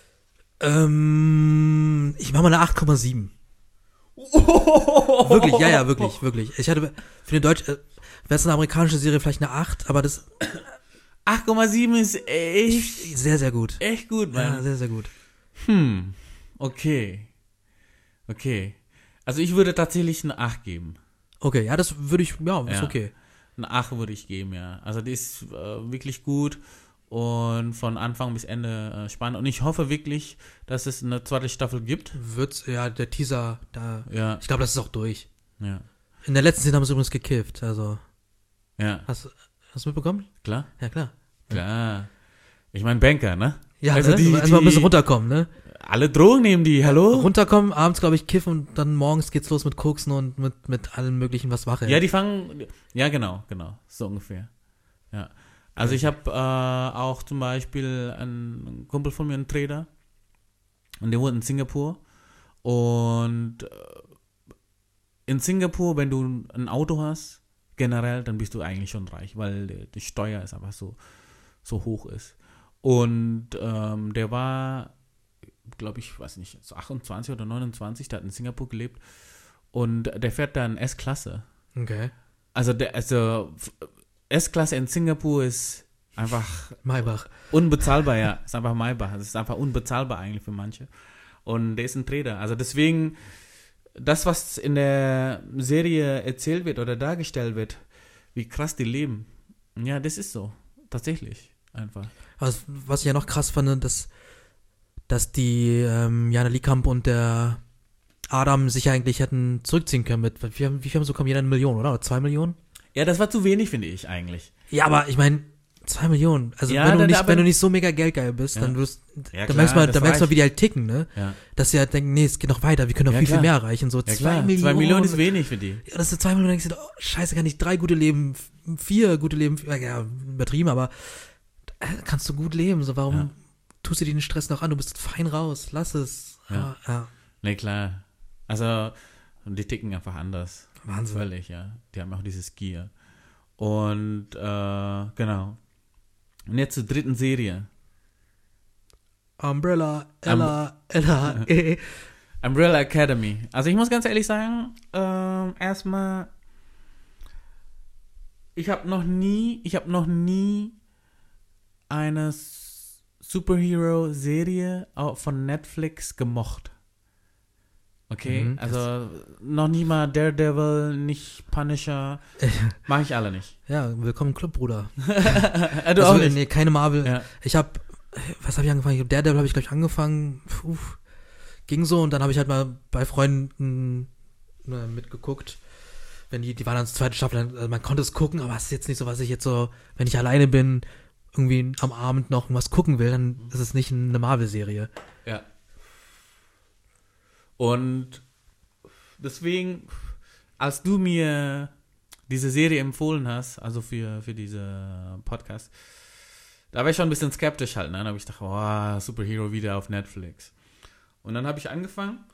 Ähm, ich mache mal eine acht Komma sieben. Wirklich, ja, ja, wirklich, wirklich. Ich hatte für eine deutsche, äh, wäre es eine amerikanische Serie vielleicht eine acht, aber das acht Komma sieben ist echt, ist sehr, sehr gut. echt gut, Ja, Mann. sehr, sehr gut. Hm, okay. Okay. Also ich würde tatsächlich eine acht geben. Okay, ja, das würde ich, ja, ist Ja. okay. Eine acht würde ich geben, ja. Also die ist äh, wirklich gut und von Anfang bis Ende äh, spannend. Und ich hoffe wirklich, dass es eine zweite Staffel gibt. Wird's, ja, der Teaser, da, Ja, ich glaube, das ist auch durch. ja, In der letzten Szene haben sie übrigens gekifft, also, ja. hast, hast du mitbekommen? Klar, Ja, klar. klar. Ich meine Banker, ne? Ja, Also ne? die- erstmal ein die- bisschen runterkommen, ne? Alle Drogen nehmen die, hallo? Runterkommen, abends, glaube ich, kiffen und dann morgens geht's los mit Koksen und mit, mit allem möglichen, was Wache Ja, die fangen, ja genau, genau, so ungefähr. Ja. Also ich habe äh, auch zum Beispiel einen Kumpel von mir, einen Trader, und der wohnt in Singapur. Und äh, in Singapur, wenn du ein Auto hast, generell, dann bist du eigentlich schon reich, weil die, die Steuer ist einfach so, so hoch ist. Und ähm, der war, glaube ich, weiß nicht, so achtundzwanzig oder neunundzwanzig, der hat in Singapur gelebt und der fährt dann S-Klasse. Okay. Also, der, also S-Klasse in Singapur ist einfach Maybach. unbezahlbar, ja. Ist einfach Maybach. Das ist einfach unbezahlbar eigentlich für manche. Und der ist ein Trader. Also deswegen, das, was in der Serie erzählt wird oder dargestellt wird, wie krass die leben. Ja, das ist so. Tatsächlich. Einfach. Was, was ich ja noch krass fand, dass, dass die ähm, Jana Liekamp und der Adam sich eigentlich hätten zurückziehen können mit, wie, wie viel haben so kommen? Jeder eine Million, oder? Oder zwei Millionen? Ja, das war zu wenig, finde ich eigentlich. Ja, aber ich meine, zwei Millionen. Also Ja, wenn, du dann- nicht, aber- wenn du nicht so mega geldgeil bist, Ja. dann wirst Ja, dann merkst du mal, das dann merkst du mal, reicht. wie die halt ticken, ne? Ja, Dass sie halt denken, nee, es geht noch weiter, wir können noch Ja, viel, klar. viel mehr erreichen. So ja zwei klar. Millionen. Zwei Millionen ist wenig für die. Ja, das sind zwei Millionen, denkst du, oh, scheiße, kann ich drei gute Leben, f- vier gute Leben, ja, übertrieben, aber äh, kannst du gut leben, so warum Ja. tust du dir den Stress noch an, du bist fein raus, lass es. Ja. Ja, ja. Nee, klar. Also, die ticken einfach anders. Wahnsinn. Völlig, ja. Die haben auch dieses Gier. Und, äh, genau. Und jetzt zur dritten Serie. Umbrella, Ella, Ella, eh. Umbrella Academy. Also ich muss ganz ehrlich sagen, ähm, erstmal, ich habe noch nie, ich habe noch nie eine S- Superhero-Serie au- von Netflix gemocht. Okay, Mhm, also noch nie mal Daredevil, nicht Punisher, mache ich alle nicht. Ja, willkommen im Club, Bruder. äh, du Also, auch nicht. Nee, keine Marvel. Ja. Ich habe, was habe ich angefangen? Ich hab Daredevil habe ich gleich angefangen. Puh, ging so und dann habe ich halt mal bei Freunden äh, mitgeguckt. Wenn die, die waren dann zur zweiten Staffel, dann, also man konnte es gucken, aber es ist jetzt nicht so, was ich jetzt so, wenn ich alleine bin, irgendwie am Abend noch was gucken will, dann ist es nicht eine Marvel-Serie. Ja. Und deswegen, als du mir diese Serie empfohlen hast, also für, für diese Podcast, da war ich schon ein bisschen skeptisch halt, ne? Da habe ich gedacht, oh, Superhero wieder auf Netflix. Und dann habe ich angefangen.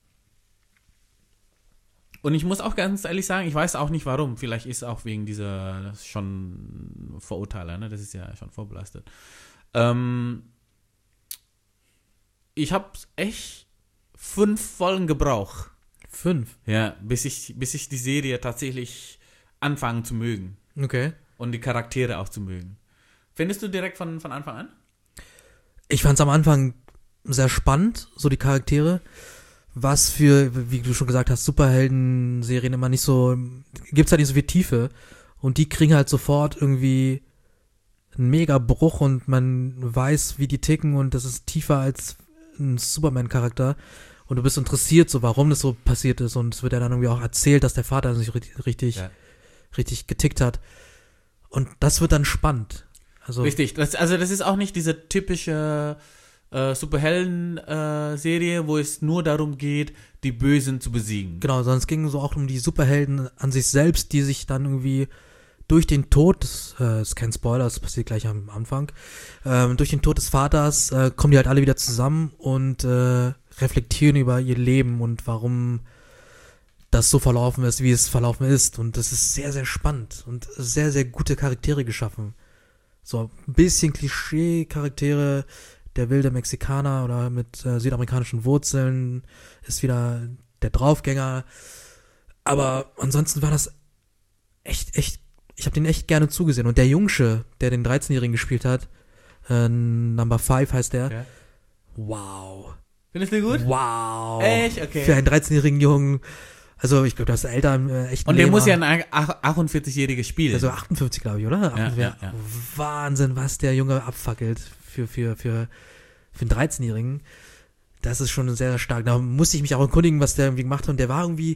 Und ich muss auch ganz ehrlich sagen, ich weiß auch nicht warum. Vielleicht ist es auch wegen dieser, das ist schon Vorurteile, ne? Das ist ja schon vorbelastet. Ähm, ich habe echt fünf Folgen gebraucht. Fünf. Ja, bis ich, bis ich die Serie tatsächlich anfange zu mögen. Okay. Und die Charaktere auch zu mögen. Findest du direkt von, von Anfang an? Ich fand es am Anfang sehr spannend, so die Charaktere. Was für, wie du schon gesagt hast, Superhelden-Serien immer nicht so, gibt's halt nicht so viel Tiefe. Und die kriegen halt sofort irgendwie einen mega Bruch und man weiß, wie die ticken und das ist tiefer als ein Superman-Charakter. Und du bist interessiert, so warum das so passiert ist. Und es wird ja dann irgendwie auch erzählt, dass der Vater sich richtig, richtig, Ja. richtig getickt hat. Und das wird dann spannend. Also, Richtig. Das, also das ist auch nicht diese typische äh, Superhelden-Serie, wo es nur darum geht, die Bösen zu besiegen. Genau, sondern es ging so auch um die Superhelden an sich selbst, die sich dann irgendwie durch den Tod, das äh, ist kein Spoiler, das passiert gleich am Anfang, ähm, durch den Tod des Vaters äh, kommen die halt alle wieder zusammen und äh, reflektieren über ihr Leben und warum das so verlaufen ist, wie es verlaufen ist. Und das ist sehr, sehr spannend und sehr, sehr gute Charaktere geschaffen. So ein bisschen Klischee-Charaktere, der wilde Mexikaner oder mit äh, südamerikanischen Wurzeln ist wieder der Draufgänger. Aber ansonsten war das echt, echt, ich habe den echt gerne zugesehen. Und der Jungsche, der den dreizehnjährigen gespielt hat, äh, Number Five heißt der, Ja. wow. Findest du gut? Wow. Echt? Okay. Für einen dreizehnjährigen Jungen, also ich glaube, das ist älter im äh, echten Und der Leben. muss ja ein ach- achtundvierzigjähriges spielen. Also achtundfünfzig, glaube ich, oder? Ja, achtundfünfzig. ja, ja. Wahnsinn, was der Junge abfackelt für, für, für, für einen dreizehnjährigen. Das ist schon sehr, sehr stark. Da musste ich mich auch erkundigen, was der irgendwie gemacht hat. Und der war irgendwie,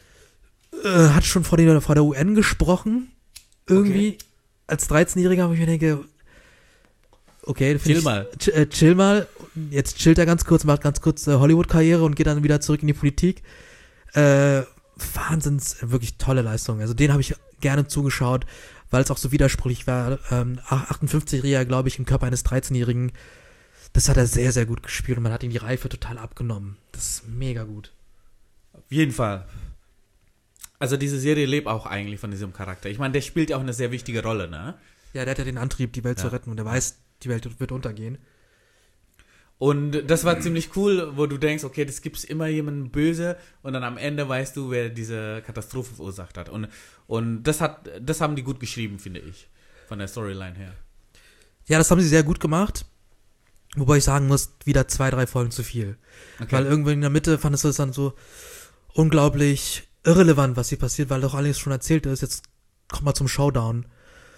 äh, hat schon vor der, vor der U N gesprochen. Irgendwie Okay. als dreizehnjähriger, wo ich mir denke, okay, find Chill ich, mal. Ch äh, chill mal. Jetzt chillt er ganz kurz, macht ganz kurz äh, Hollywood-Karriere und geht dann wieder zurück in die Politik. Äh, Wahnsinns, wirklich tolle Leistung. Also den habe ich gerne zugeschaut, weil es auch so widersprüchlich war. Ähm, achtundfünfzigjähriger, glaube ich, im Körper eines dreizehnjährigen. Das hat er sehr, sehr gut gespielt und man hat ihm die Reife total abgenommen. Das ist mega gut. Auf jeden Fall. Also diese Serie lebt auch eigentlich von diesem Charakter. Ich meine, der spielt ja auch eine sehr wichtige Rolle, ne? Ja, der hat ja den Antrieb, die Welt Ja. zu retten und er weiß, die Welt wird untergehen. Und das war ziemlich cool, wo du denkst, okay, das gibt's immer jemanden böse und dann am Ende weißt du, wer diese Katastrophe verursacht hat. Und, und das hat, das haben die gut geschrieben, finde ich, von der Storyline her. Ja, das haben sie sehr gut gemacht. Wobei ich sagen muss, wieder zwei, drei Folgen zu viel. Okay. Weil irgendwo in der Mitte fandest du es dann so unglaublich irrelevant, was hier passiert, weil doch alles schon erzählt ist. Jetzt kommt mal zum Showdown.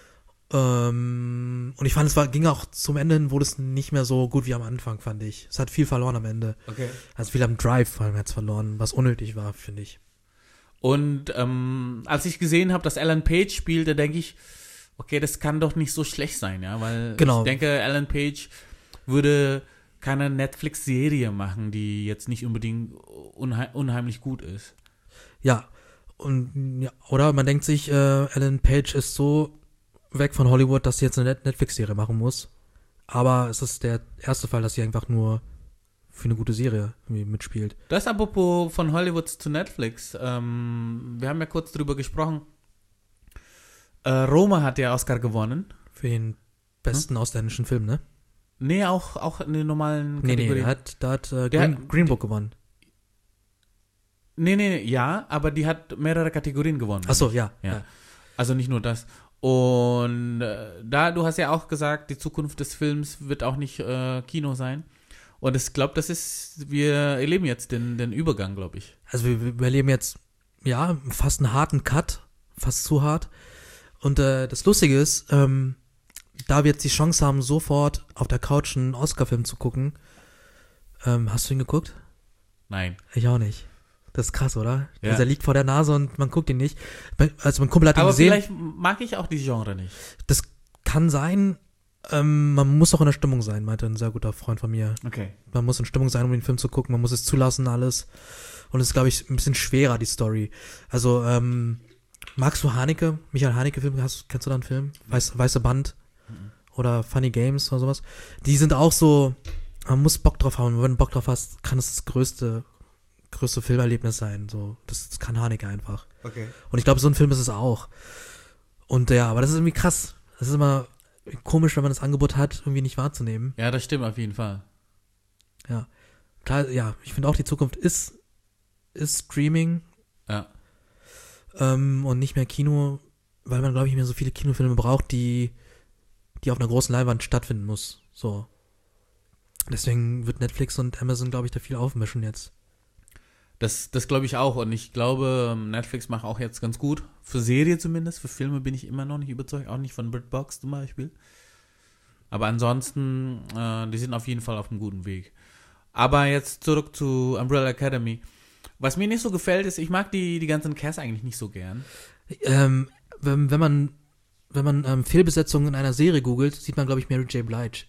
Ähm, und ich fand, es war, ging auch zum Ende hin, wurde es nicht mehr so gut wie am Anfang, fand ich. Es hat viel verloren am Ende. Okay. Also viel am Drive vor allem hat's verloren, was unnötig war, finde ich. Und ähm, als ich gesehen habe, dass Alan Page spielt, da denke ich, okay, das kann doch nicht so schlecht sein, ja, weil Genau. ich denke, Alan Page würde keine Netflix-Serie machen, die jetzt nicht unbedingt unheim- unheimlich gut ist. Ja. Und ja, oder man denkt sich, äh, Alan Page ist so weg von Hollywood, dass sie jetzt eine Net- Netflix-Serie machen muss. Aber es ist der erste Fall, dass sie einfach nur für eine gute Serie irgendwie mitspielt. Das apropos von Hollywood zu Netflix. Ähm, wir haben ja kurz drüber gesprochen. Äh, Roma hat ja Oscar gewonnen. Für den besten ausländischen Film, ne? Nee, auch, auch in den normalen Nee, nee, Kategorien. da hat, da hat äh, Der Green, hat- Green Book gewonnen. Nee, nee, nee, ja, aber die hat mehrere Kategorien gewonnen. Achso, ja, Ja. ja. Also nicht nur das. Und äh, da, du hast ja auch gesagt, die Zukunft des Films wird auch nicht äh, Kino sein. Und ich glaube, das ist, wir erleben jetzt den, den Übergang, glaube ich. Also wir, wir erleben jetzt, ja, fast einen harten Cut, fast zu hart. Und äh, das Lustige ist, ähm, da wir jetzt die Chance haben, sofort auf der Couch einen Oscar-Film zu gucken, ähm, hast du ihn geguckt? Nein. Ich auch nicht. Das ist krass, oder? Ja. Dieser liegt vor der Nase und man guckt ihn nicht. Also mein Kumpel hat ihn Aber gesehen. vielleicht mag ich auch die Genre nicht. Das kann sein. Ähm, man muss auch in der Stimmung sein, meinte ein sehr guter Freund von mir. Okay. Man muss in Stimmung sein, um den Film zu gucken. Man muss es zulassen, alles. Und es ist, glaube ich, ein bisschen schwerer, die Story. Also, ähm, magst du Haneke? Michael Haneke-Film? Hast, kennst du da einen Film? Weiß, Weiße Band? Mhm. Oder Funny Games oder sowas? Die sind auch so, man muss Bock drauf haben. Wenn du Bock drauf hast, kann es das größte, größte Filmerlebnis sein. So, das, das kann Haneke einfach. Okay. Und ich glaube, so ein Film ist es auch. Und ja, aber das ist irgendwie krass. Das ist immer komisch, wenn man das Angebot hat, irgendwie nicht wahrzunehmen. Ja, das stimmt auf jeden Fall. Ja. Klar, ja, ich finde auch, die Zukunft ist, ist Streaming Ja. ähm, und nicht mehr Kino, weil man, glaube ich, nicht mehr so viele Kinofilme braucht, die, die auf einer großen Leinwand stattfinden muss. So. Deswegen wird Netflix und Amazon, glaube ich, da viel aufmischen jetzt. Das, das glaube ich auch. Und ich glaube, Netflix macht auch jetzt ganz gut. Für Serie zumindest. Für Filme bin ich immer noch nicht überzeugt. Auch nicht von Bird Box zum Beispiel. Aber ansonsten, äh, die sind auf jeden Fall auf einem guten Weg. Aber jetzt zurück zu Umbrella Academy. Was mir nicht so gefällt, ist, ich mag die, die ganzen Casts eigentlich nicht so gern. Ähm, wenn, wenn man, wenn man ähm, Fehlbesetzungen in einer Serie googelt, sieht man, glaube ich, Mary J. Blige.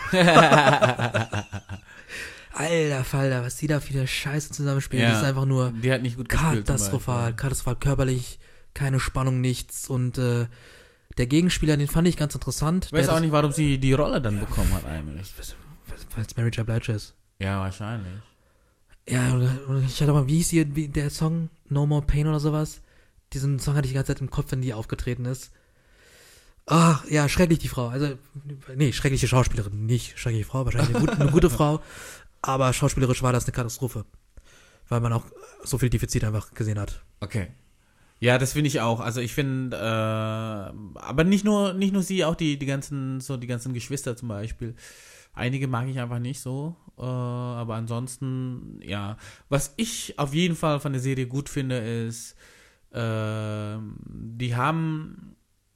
Alter Falter, was die da für eine Scheiße zusammenspielen, Ja, das ist einfach nur Die hat nicht gut gespielt. zum katastrophal, Beispiel. katastrophal, körperlich, keine Spannung, nichts. Und äh, der Gegenspieler, den fand ich ganz interessant. Ich weiß Der auch das- nicht, warum sie die Rolle dann bekommen hat eigentlich. Weil es Mary J. Blige ist. Ja, wahrscheinlich. Ja, und- und ich hatte mal, wie hieß die, wie, der Song No More Pain oder sowas? Diesen Song hatte ich die ganze Zeit im Kopf, wenn die aufgetreten ist. Ach, ja, schrecklich die Frau. Also, nee, schreckliche Schauspielerin, nicht schreckliche Frau, wahrscheinlich eine, gut, eine gute Frau. Aber schauspielerisch war das eine Katastrophe. Weil man auch so viel Defizit einfach gesehen hat. Okay. Ja, das finde ich auch. Also ich finde, äh, aber nicht nur, nicht nur sie, auch die, die ganzen, so die ganzen Geschwister zum Beispiel. Einige mag ich einfach nicht so, äh, aber ansonsten, ja. Was ich auf jeden Fall von der Serie gut finde, ist, äh, die haben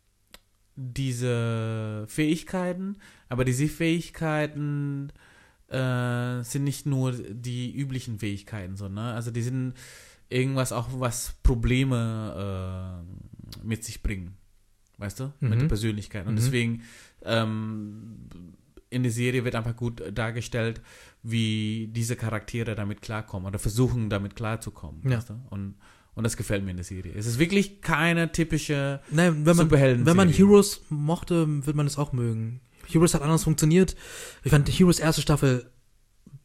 diese Fähigkeiten, aber diese Fähigkeiten äh, sind nicht nur die üblichen Fähigkeiten, so, ne? Also die sind irgendwas auch, was Probleme äh, mit sich bringen. Weißt du? Mit Mhm. der Persönlichkeit. Und Mhm. deswegen ähm, in der Serie wird einfach gut dargestellt, wie diese Charaktere damit klarkommen oder versuchen, damit klarzukommen. Ja. Weißt du? Und, und das gefällt mir in der Serie. Es ist wirklich keine typische Nein, wenn man, Superhelden-Serie. wenn man Heroes mochte, wird man es auch mögen. Heroes hat anders funktioniert. Ich fand die Heroes erste Staffel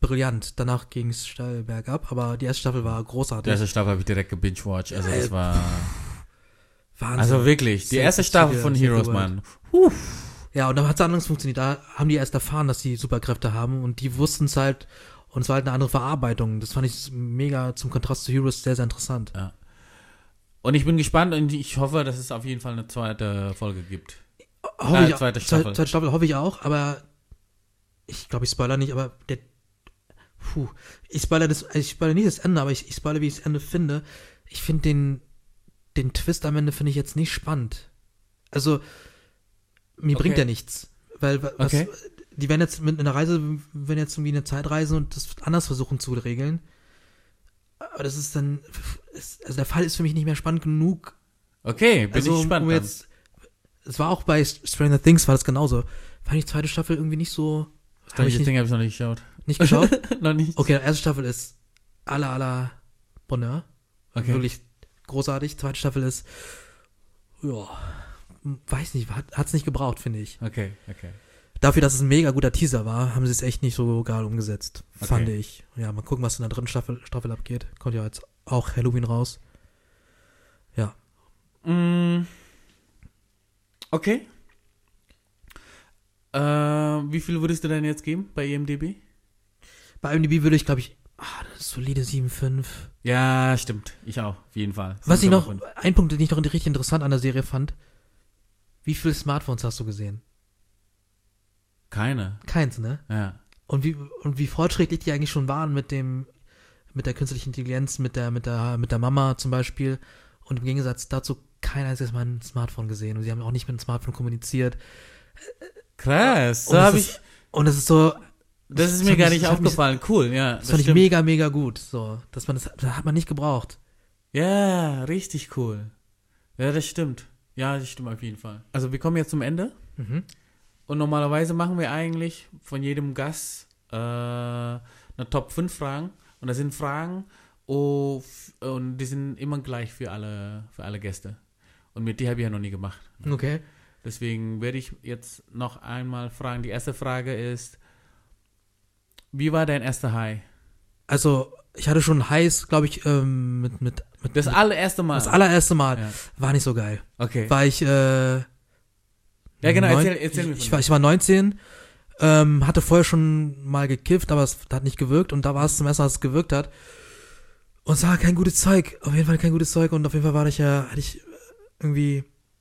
brillant. Danach ging es steil bergab, aber die erste Staffel war Die großartig. erste Staffel habe ich direkt gebingewatcht. Also das Äh, war... Wahnsinn. Also wirklich, die erste Save Staffel the- von save the Heroes, world. Mann. Ja, und dann hat es anders funktioniert. Da haben die erst erfahren, dass sie Superkräfte haben und die wussten es halt und es war halt eine andere Verarbeitung. Das fand ich mega zum Kontrast zu Heroes sehr, sehr interessant. Und ich bin gespannt und ich hoffe, dass es auf jeden Fall eine zweite Folge gibt. Hoffe Ah, ich, zweite zwe- Staffel. Zweite Staffel hoffe ich auch, aber ich glaube, ich spoiler nicht, aber der, puh, ich spoiler das, ich spoiler nicht das Ende, aber ich, ich spoiler, wie ich das Ende finde. Ich finde den, den Twist am Ende finde ich jetzt nicht spannend. Also, mir Okay. bringt der nichts. Weil, wa- was, Okay. die werden jetzt mit einer Reise, wenn jetzt irgendwie eine Zeitreise und das anders versuchen zu regeln. Aber das ist dann, es- also der Fall ist für mich nicht mehr spannend genug. Okay, bin also, ich gespannt. um dann. jetzt, es war auch bei Stranger Things war das genauso. Fand ich die zweite Staffel irgendwie nicht so, habe Stranger ich nicht, Things habe ich noch nicht geschaut. nicht geschaut. noch nicht. Okay, die erste Staffel ist aller aller Bonheur. Okay. Wirklich großartig. Zweite Staffel ist, ja, weiß nicht, hat es nicht gebraucht, finde ich. Okay, okay. Dafür, dass es ein mega guter Teaser war, haben sie es echt nicht so geil umgesetzt, Okay. fand ich. Ja, mal gucken, was in der dritten Staffel, Staffel abgeht. Kommt ja jetzt auch Halloween raus. Ja. Mm. Okay. Äh, wie viel würdest du denn jetzt geben bei I M D B? Bei I M D B würde ich, glaube ich, ah, das ist solide sieben Komma fünf. Ja, stimmt. Ich auch, auf jeden Fall. Was ich noch, sieben Komma fünf. ein Punkt, den ich noch richtig interessant an der Serie fand. Wie viele Smartphones hast du gesehen? Keine. Keins, ne? Ja. Und wie, und wie fortschrittlich die eigentlich schon waren mit dem, mit der künstlichen Intelligenz, mit der, mit der, mit der Mama zum Beispiel. Und im Gegensatz dazu keiner hat jetzt mal ein Smartphone gesehen und sie haben auch nicht mit dem Smartphone kommuniziert. Krass. Und So es habe ist- ich. Und es ist so, Das ist das mir hat gar mich- nicht das hat mich- aufgefallen. Cool, ja. das fand ich stimmt. mega, mega gut. So, dass man das, das hat man nicht gebraucht. Ja, richtig cool. Ja, das stimmt. Ja, das stimmt auf jeden Fall. Also wir kommen jetzt zum Ende. Mhm. Und normalerweise machen wir eigentlich von jedem Gast äh, eine Top fünf Fragen. Und das sind Fragen, oh, f- und die sind immer gleich für alle, für alle Gäste. Und mit die habe ich ja noch nie gemacht. Okay. Deswegen werde ich jetzt noch einmal fragen. Die erste Frage ist, wie war dein erster High? Also, ich hatte schon Highs, glaube ich, ähm, mit, mit, mit Das mit, allererste Mal. das allererste Mal. Ja. War nicht so geil. Okay. War ich, äh, Ja, genau, neun- erzähl, erzähl mir ich, von ich, war, ich war neunzehn, ähm, hatte vorher schon mal gekifft, aber es hat nicht gewirkt und da war es zum ersten Mal, dass es gewirkt hat. Und es war kein gutes Zeug, auf jeden Fall kein gutes Zeug und auf jeden Fall war ich ja, hatte ich irgendwie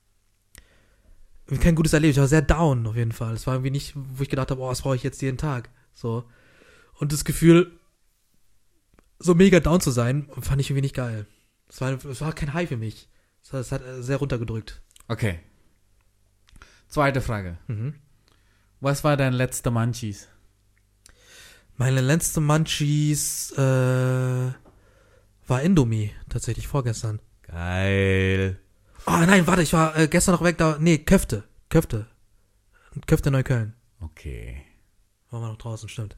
kein gutes Erlebnis, ich war sehr down auf jeden Fall. Es war irgendwie nicht, wo ich gedacht habe, oh, das brauche ich jetzt jeden Tag. So. Und das Gefühl, so mega down zu sein, fand ich irgendwie nicht geil. Es war, es war kein High für mich. Es hat, es hat äh, sehr runtergedrückt. Okay. Zweite Frage. Mhm. Was war dein letzter Munchies? Meine letzte Munchies äh, war Indomie, tatsächlich vorgestern. Geil. Oh nein, warte, ich war äh, gestern noch weg, da, nee, Köfte, Köfte. Köfte Neukölln. Okay. Waren wir noch draußen, stimmt.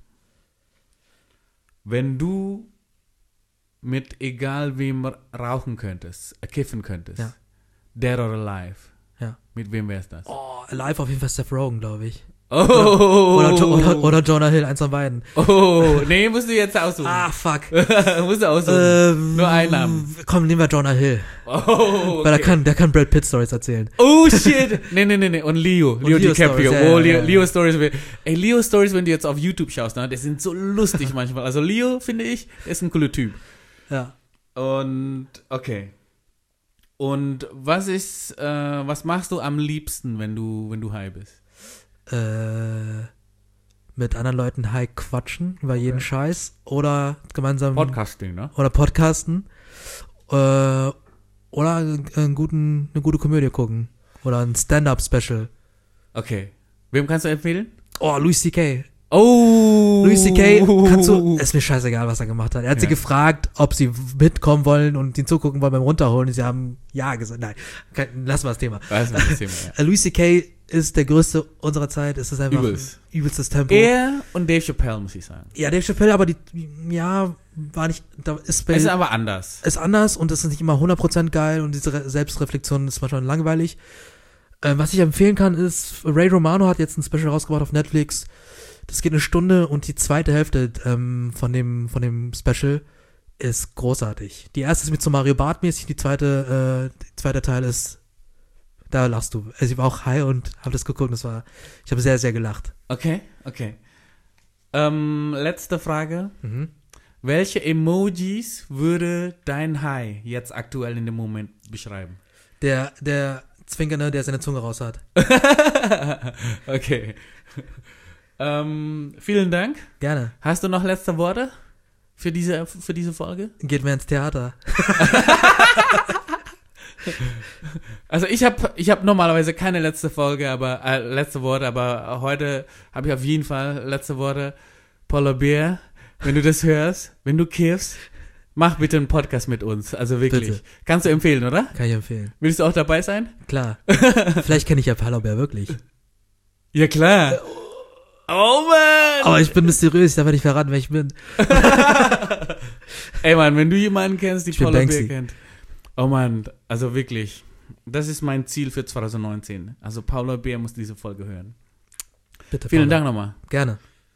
Wenn du mit egal wem rauchen könntest, äh, kiffen könntest, Ja. dead or alive, Ja. mit wem wär's das? Oh, live auf jeden Fall Seth Rogen, glaube ich. Oh, Oder, jo oder, oder Jonah Hill, eins von beiden. oh, nee, musst du jetzt aussuchen. Ah, fuck. musst du aussuchen. ähm, Nur einen Namen. Komm, nehmen wir Jonah Hill. Oh, Weil der okay. kann, der kann Brad Pitt Stories erzählen. Oh shit! Nee, nee, nee, nee. Und Leo. Leo, Leo DiCaprio. Stories, ja, oh, ja, Leo, ja. Leo Stories. Ey, Leo Stories, wenn du jetzt auf YouTube schaust, ne, die sind so lustig manchmal. Also Leo, finde ich, ist ein cooler Typ. Ja. Und, okay. Und was ist, äh, was machst du am liebsten, wenn du, wenn du high bist? Äh, mit anderen Leuten high quatschen über jeden Scheiß. Oder gemeinsam. Podcasting, ne? Oder podcasten. Äh, oder einen guten, eine gute Komödie gucken. Oder ein Stand-Up-Special. Okay. Wem kannst du empfehlen? Oh, Louis C K. Oh! Louis C K, kannst du, ist mir scheißegal, was er gemacht hat. Er hat Ja. sie gefragt, ob sie mitkommen wollen und ihn zugucken wollen beim Runterholen. Und sie haben ja gesagt. Nein, kein, lassen wir das Thema. Weiß nicht, das Thema, ja. Äh, Louis C K ist der größte unserer Zeit. Es ist einfach Übelst. ein übelstes Tempo. Er und Dave Chappelle, muss ich sagen. Ja, Dave Chappelle, aber die, ja, war nicht, da ist bei, Es ist aber anders. ist anders und es ist nicht immer hundert Prozent geil und diese Re Selbstreflexion ist manchmal langweilig. Äh, was ich empfehlen kann, ist, Ray Romano hat jetzt ein Special rausgebracht auf Netflix. Das geht eine Stunde und die zweite Hälfte ähm, von dem von dem Special ist großartig. Die erste ist mit so Mario Bart mäßig, die zweite äh, der zweite Teil ist, da lachst du. Also ich war auch high und habe das geguckt. Das war, ich habe sehr sehr gelacht. Okay, okay. Ähm, letzte Frage. Mhm. Welche Emojis würde dein High jetzt aktuell in dem Moment beschreiben? Der der Zwinkernde, der seine Zunge raus hat. Okay. ähm, vielen Dank. Gerne. Hast du noch letzte Worte für diese, für diese Folge? Geht mehr ins Theater. Also ich habe ich hab normalerweise keine letzte Folge, aber äh, letzte Worte, aber heute habe ich auf jeden Fall letzte Worte. Polar Bear, wenn du das hörst, wenn du kiffst, mach bitte einen Podcast mit uns. Also wirklich. Bitte. Kannst du empfehlen, oder? Kann ich empfehlen. Willst du auch dabei sein? Klar. Vielleicht kenne ich ja Polar Bear wirklich. Ja, klar. Oh, Mann! Aber ich bin mysteriös, ich darf nicht verraten, wer ich bin. Ey, Mann, wenn du jemanden kennst, die Ich bin Polar Bear Banksy. kennt. Oh, Mann, also wirklich. Das ist mein Ziel für zwanzig neunzehn. Also Polar Bear muss diese Folge hören. Bitte. Vielen Paula. Dank nochmal. Gerne.